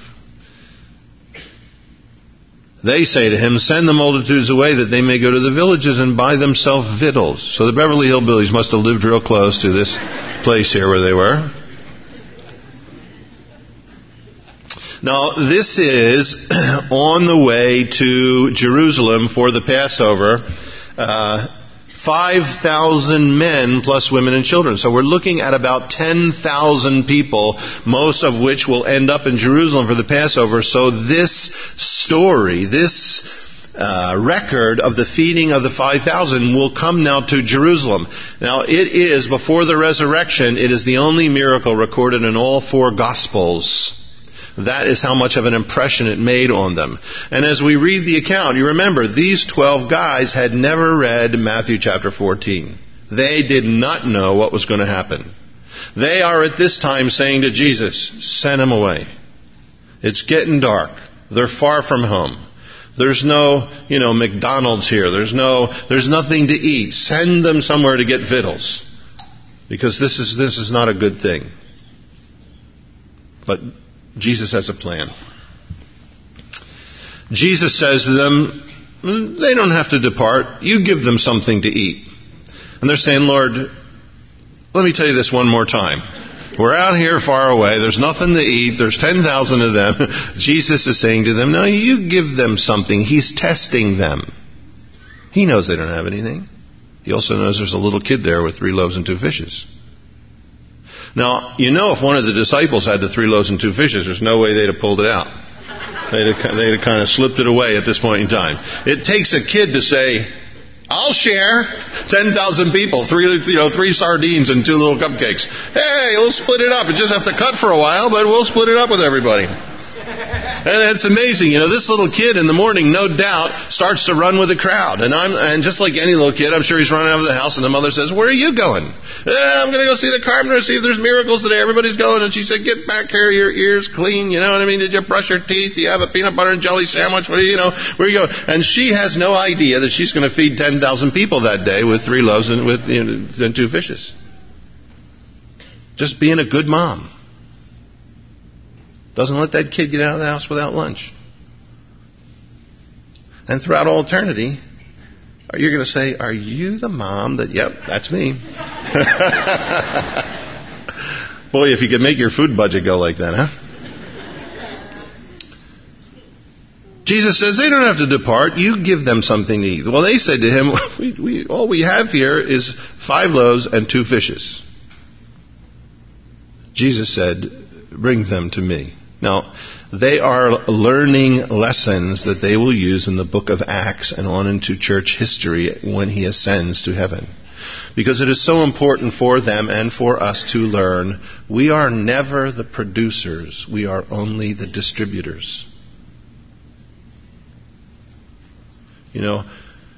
They say to him, send the multitudes away that they may go to the villages and buy themselves victuals. So the Beverly Hillbillies must have lived real close to this place here where they were. Now, this is on the way to Jerusalem for the Passover. Uh, five thousand men plus women and children. So we're looking at about ten thousand people, most of which will end up in Jerusalem for the Passover. So this story, this uh, record of the feeding of the five thousand will come now to Jerusalem. Now, it is, before the resurrection, it is the only miracle recorded in all four Gospels. That is how much of an impression it made on them. And as we read the account, you remember, these twelve guys had never read Matthew chapter fourteen. They did not know what was going to happen. They are at this time saying to Jesus, send them away. It's getting dark. They're far from home. There's no, you know, McDonald's here. There's no, there's nothing to eat. Send them somewhere to get victuals. Because this is, this is not a good thing. But Jesus has a plan. Jesus says to them, they don't have to depart. You give them something to eat. And they're saying, Lord, let me tell you this one more time. We're out here far away. There's nothing to eat. There's ten thousand of them. Jesus is saying to them, no, you give them something. He's testing them. He knows they don't have anything. He also knows there's a little kid there with three loaves and two fishes. Now, you know, if one of the disciples had the three loaves and two fishes, there's no way they'd have pulled it out. They'd have, they'd have kind of slipped it away at this point in time. It takes a kid to say, I'll share. ten thousand people, three, you know, three sardines and two little cupcakes. Hey, we'll split it up. It just have to cut for a while, but we'll split it up with everybody. And it's amazing, you know, this little kid in the morning, no doubt, starts to run with the crowd. And I'm, and just like any little kid, I'm sure he's running out of the house, and the mother says, where are you going? Eh, I'm going to go see the carpenter, see if there's miracles today. Everybody's going. And she said, get back here, your ears clean. You know what I mean? Did you brush your teeth? Do you have a peanut butter and jelly sandwich? What do you, you know, where you go? And she has no idea that she's going to feed ten thousand people that day with three loaves and with, you know, and two fishes. Just being a good mom. Doesn't let that kid get out of the house without lunch. And throughout all eternity, you're going to say, are you the mom that, yep, that's me. Boy, if you could make your food budget go like that, huh? Jesus says they don't have to depart. You give them something to eat. Well, they said to him, we, we, all we have here is five loaves and two fishes. Jesus said, bring them to me. Now, they are learning lessons that they will use in the book of Acts and on into church history when he ascends to heaven. Because it is so important for them and for us to learn, we are never the producers. We are only the distributors. You know,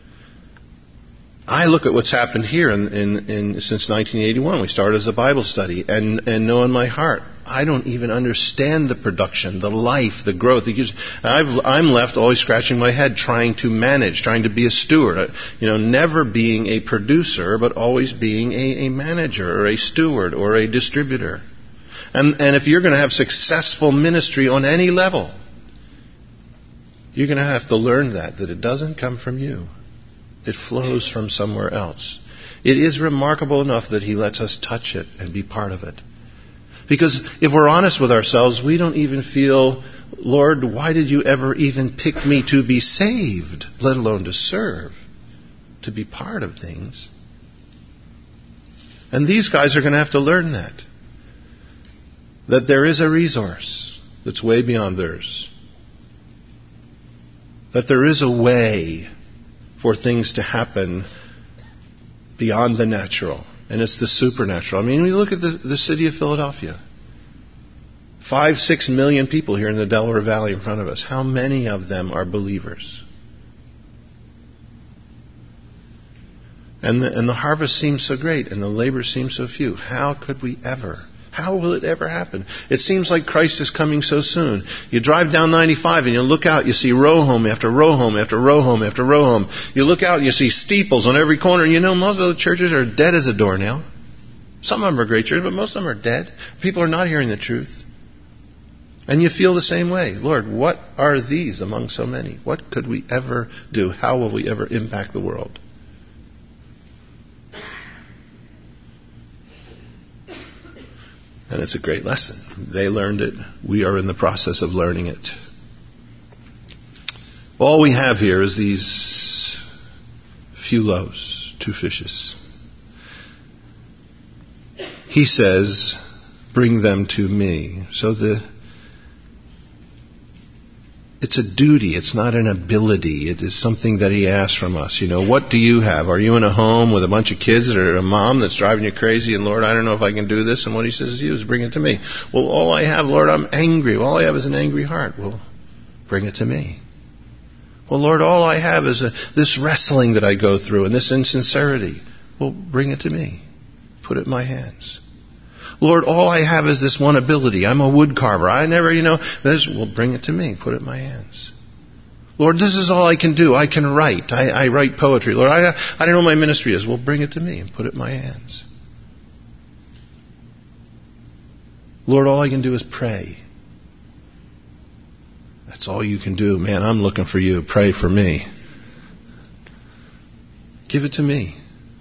I look at what's happened here in, in, in since nineteen eighty-one. We started as a Bible study, and, and know in my heart, I don't even understand the production, the life, the growth. I've, I'm left always scratching my head, trying to manage, trying to be a steward. You know, never being a producer, but always being a, a manager or a steward or a distributor. And, and if you're going to have successful ministry on any level, you're going to have to learn that, that it doesn't come from you. It flows from somewhere else. It is remarkable enough that he lets us touch it and be part of it. Because if we're honest with ourselves, we don't even feel, Lord, why did you ever even pick me to be saved, let alone to serve, to be part of things? And these guys are going to have to learn that. That there is a resource that's way beyond theirs. That there is a way for things to happen beyond the natural. And it's the supernatural. I mean, when you look at the, the city of Philadelphia. Five, six million people here in the Delaware Valley in front of us. How many of them are believers? And the, and the harvest seems so great, and the labor seems so few. How could we ever? How will it ever happen? It seems like Christ is coming so soon. You drive down ninety-five and you look out, you see row home after row home after row home after row home. You look out and you see steeples on every corner. You know, most of the churches are dead as a doornail. Some of them are great churches, but most of them are dead. People are not hearing the truth. And you feel the same way. Lord, what are these among so many? What could we ever do? How will we ever impact the world? And it's a great lesson. They learned it. We are in the process of learning it. All we have here is these few loaves, two fishes. He says, bring them to me. So the it's a duty. It's not an ability. It is something that he asks from us. You know, what do you have? Are you in a home with a bunch of kids or a mom that's driving you crazy? And Lord, I don't know if I can do this. And what he says to you is bring it to me. Well, all I have, Lord, I'm angry. Well, all I have is an angry heart. Well, bring it to me. Well, Lord, all I have is a, this wrestling that I go through and this insincerity. Well, bring it to me. Put it in my hands. Lord, all I have is this one ability. I'm a wood carver. I never, you know, this. Well, bring it to me. Put it in my hands. Lord, this is all I can do. I can write. I, I write poetry. Lord, I, I don't know what my ministry is. Well, bring it to me and put it in my hands. Lord, all I can do is pray. That's all you can do. Man, I'm looking for you. Pray for me. Give it to me.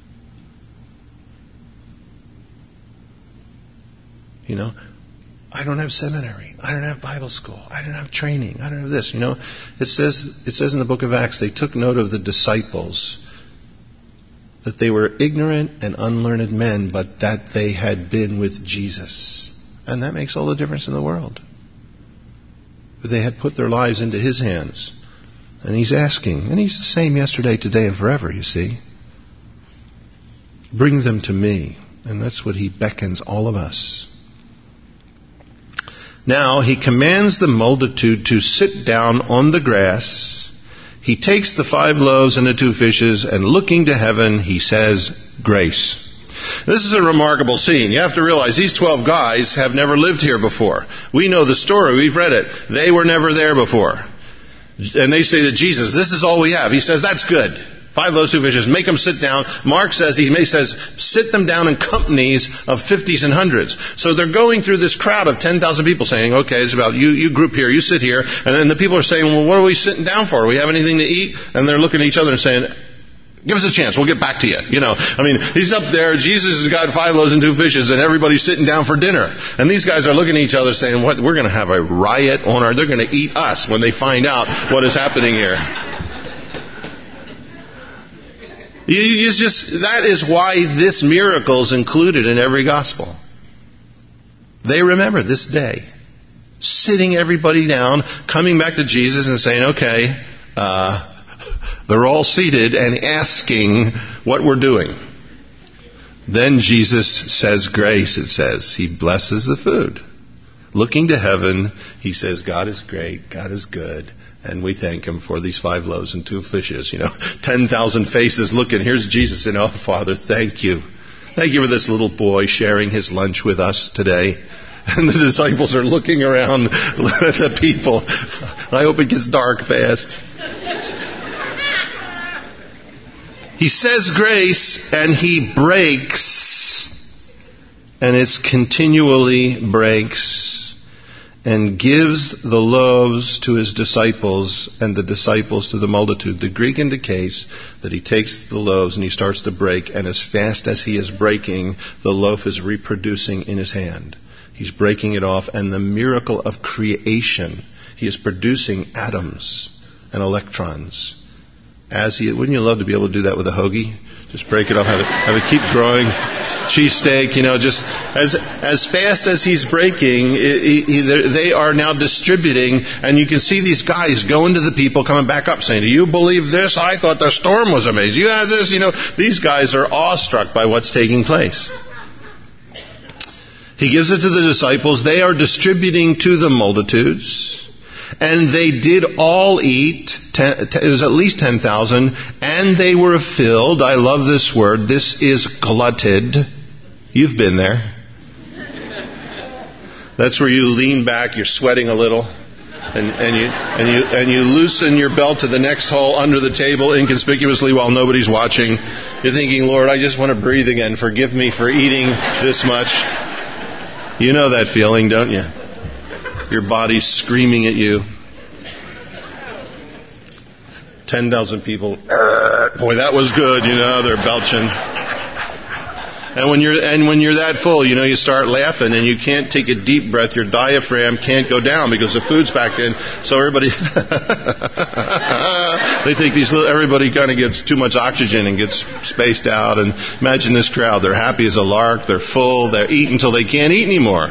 You know, I don't have seminary. I don't have Bible school. I don't have training. I don't have this. You know, it says it says in the book of Acts, they took note of the disciples, that they were ignorant and unlearned men, but that they had been with Jesus. And that makes all the difference in the world. But they had put their lives into his hands. And he's asking, and he's the same yesterday, today, and forever, you see. Bring them to me. And that's what he beckons all of us. Now he commands the multitude to sit down on the grass. He takes the five loaves and the two fishes, and looking to heaven, he says, grace. This is a remarkable scene. You have to realize these twelve guys have never lived here before. We know the story. We've read it. They were never there before. And they say to Jesus, this is all we have. He says, that's good. Five loaves, two fishes. Make them sit down. Mark says, he says, sit them down in companies of fifties and hundreds. So they're going through this crowd of ten thousand people saying, okay, it's about you, you group here, you sit here. And then the people are saying, well, what are we sitting down for? Do we have anything to eat? And they're looking at each other and saying, give us a chance. We'll get back to you. You know, I mean, he's up there. Jesus has got five loaves and two fishes, and everybody's sitting down for dinner. And these guys are looking at each other saying, what? We're going to have a riot on our, they're going to eat us when they find out what is happening here. You, you just, that is why this miracle is included in every gospel. They remember this day. Sitting everybody down, coming back to Jesus and saying, okay, uh, they're all seated and asking what we're doing. Then Jesus says grace, it says. He blesses the food. Looking to heaven, he says, God is great, God is good, and we thank him for these five loaves and two fishes. You know, ten thousand faces looking. Here's Jesus and, oh, Father, thank you. Thank you for this little boy sharing his lunch with us today. And the disciples are looking around at the people. I hope it gets dark fast. He says grace, and he breaks, and it's continually breaks, and gives the loaves to his disciples and the disciples to the multitude. The Greek indicates that he takes the loaves and he starts to break, and as fast as he is breaking, the loaf is reproducing in his hand. He's breaking it off, and the miracle of creation, he is producing atoms and electrons. As he, wouldn't you love to be able to do that with a hoagie? Just break it off, have it, have it keep growing. Cheesesteak, you know, just as as fast as he's breaking, he, he, they are now distributing, and you can see these guys going to the people, coming back up, saying, "Do you believe this? I thought the storm was amazing. You have this, you know." These guys are awestruck by what's taking place. He gives it to the disciples. They are distributing to the multitudes. And they did all eat. Ten, it was at least ten thousand. And they were filled. I love this word. This is glutted. You've been there. That's where you lean back. You're sweating a little. And, and, you, and, you, and you loosen your belt to the next hole under the table inconspicuously while nobody's watching. You're thinking, Lord, I just want to breathe again. Forgive me for eating this much. You know that feeling, don't you? Your body's screaming at you. Ten thousand people. Boy, that was good. You know, they're belching. And when you're and when you're that full, you know, you start laughing and you can't take a deep breath. Your diaphragm can't go down because the food's packed in. So everybody, they think these little, everybody kind of gets too much oxygen and gets spaced out. And imagine this crowd. They're happy as a lark. They're full. They're eating until they can't eat anymore.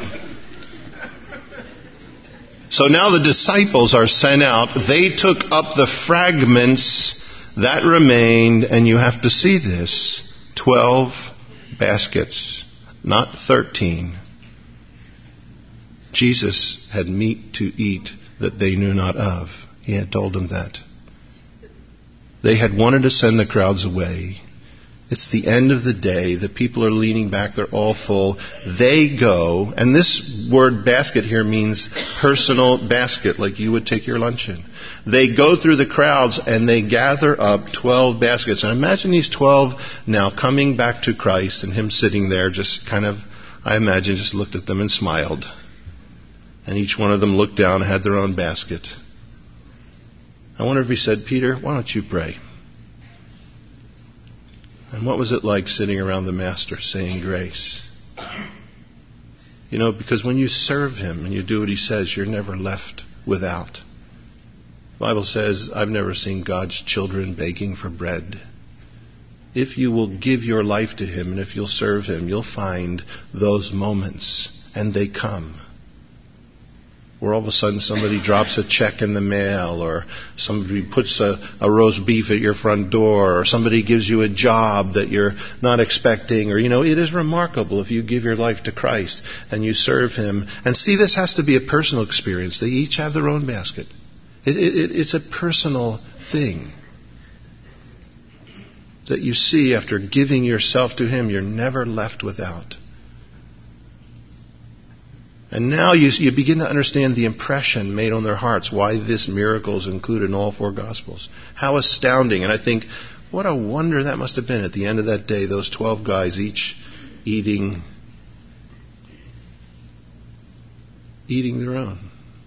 So now the disciples are sent out. They took up the fragments that remained, and you have to see this, twelve baskets, not thirteen. Jesus had meat to eat that they knew not of. He had told them that. They had wanted to send the crowds away. It's the end of the day. The people are leaning back. They're all full. They go, and this word basket here means personal basket, like you would take your lunch in. They go through the crowds and they gather up twelve baskets. And imagine these twelve now coming back to Christ and him sitting there just kind of, I imagine, just looked at them and smiled. And each one of them looked down and had their own basket. I wonder if he said, Peter, why don't you pray? And what was it like sitting around the Master saying grace? You know, because when you serve him and you do what he says, you're never left without. The Bible says, I've never seen God's children begging for bread. If you will give your life to him and if you'll serve him, you'll find those moments, and they come. Where all of a sudden somebody drops a check in the mail, or somebody puts a, a roast beef at your front door, or somebody gives you a job that you're not expecting. Or, you know, it is remarkable if you give your life to Christ and you serve him. And see, this has to be a personal experience. They each have their own basket. It, it, it's a personal thing that you see after giving yourself to him. You're never left without. And now you, you begin to understand the impression made on their hearts, why this miracle is included in all four Gospels. How astounding. And I think, what a wonder that must have been at the end of that day, those twelve guys each eating, eating their own.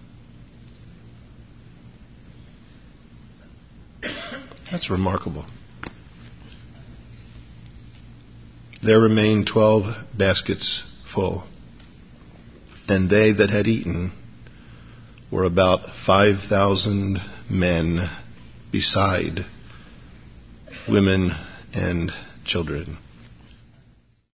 That's remarkable. There remained twelve baskets full, and they that had eaten were about five thousand men, beside women and children.